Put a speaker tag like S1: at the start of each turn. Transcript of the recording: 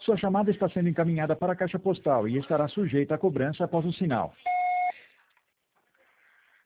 S1: Sua chamada está sendo encaminhada para a caixa postal e estará sujeita a cobrança após o sinal.